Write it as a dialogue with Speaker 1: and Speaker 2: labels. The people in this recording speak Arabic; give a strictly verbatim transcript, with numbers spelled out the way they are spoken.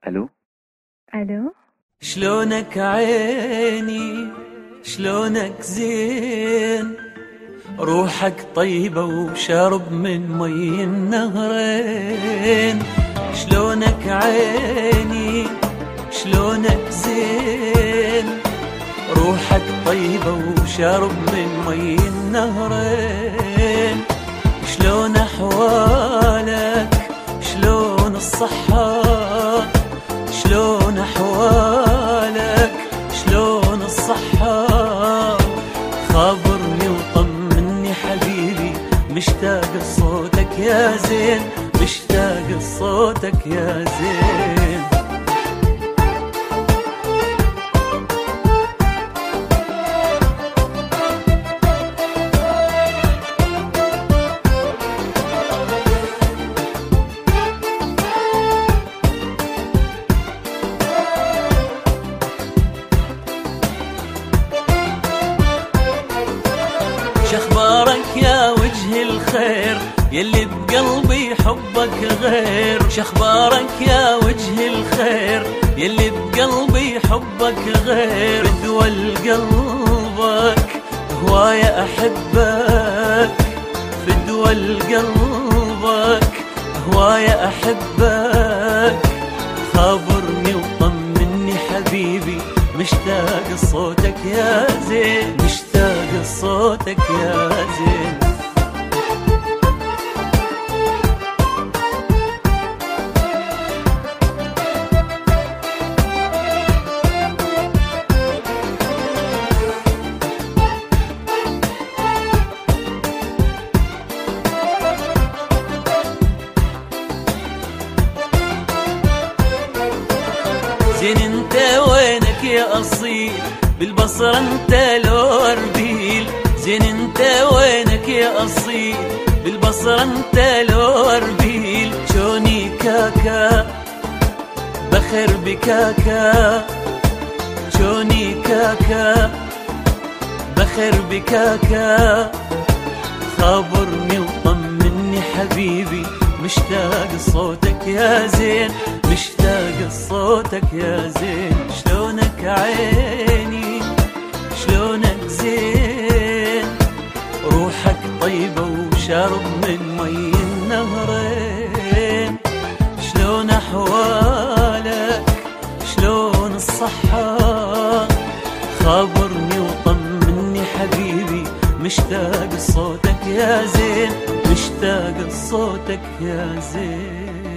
Speaker 1: الو
Speaker 2: الو،
Speaker 3: شلونك عيني شلونك زين، روحك طيبة وشرب من مي النهرين. شلونك عيني شلونك زين، روحك طيبة وشرب من مي النهرين. شلون أحوالك شلون الصحة، شلون أحوالك شلون الصحة، خابرني وطمني حبيبي، مشتاق لصوتك يا زين، مشتاق لصوتك يا زين. شخبارك يا وجه الخير يلي بقلبي حبك غير، شخبارك يا وجه الخير يلي بقلبي حبك غير. بدول قلبك هواية أحبك، بدول قلبك هواية أحبك، خابرني وطمني حبيبي، مشتاق لصوتك يا زين، مشتاق لصوتك يا زين. زين انت وينك يا أصيل، بالبصرة انت لو أربيل. زين انت وينك يا أصيل، بالبصرة انت لو أربيل. شوني كاكا بخر بكاكا، شوني كاكا بخر بكاكا، خابرني وطمني حبيبي، مشتاق لصوتك يا زين، مشتاق لصوتك يا زين. شلونك عيني شلونك زين، روحك طيبة وشرب من مي النهرين. شلون أحوالك شلون الصحة، خابرني وطمني حبيبي، مشتاق لصوتك يا زين، مشتاق لصوتك يا زين.